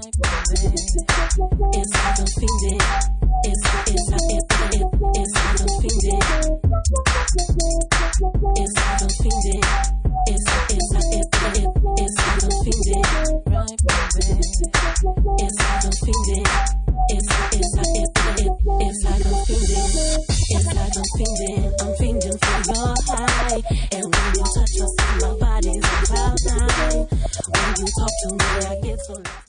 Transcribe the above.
It's like I'm feeding. It's like I'm feeding. It's like I'm feeding. It's like I'm feeding. It's like I'm feeding. Right, baby. It's like I'm feeding. It's like I'm feeding. It's like I'm feeding. I'm feeding for your high. And when you touch us, my body's on cloud nine. When you talk to me, I get so.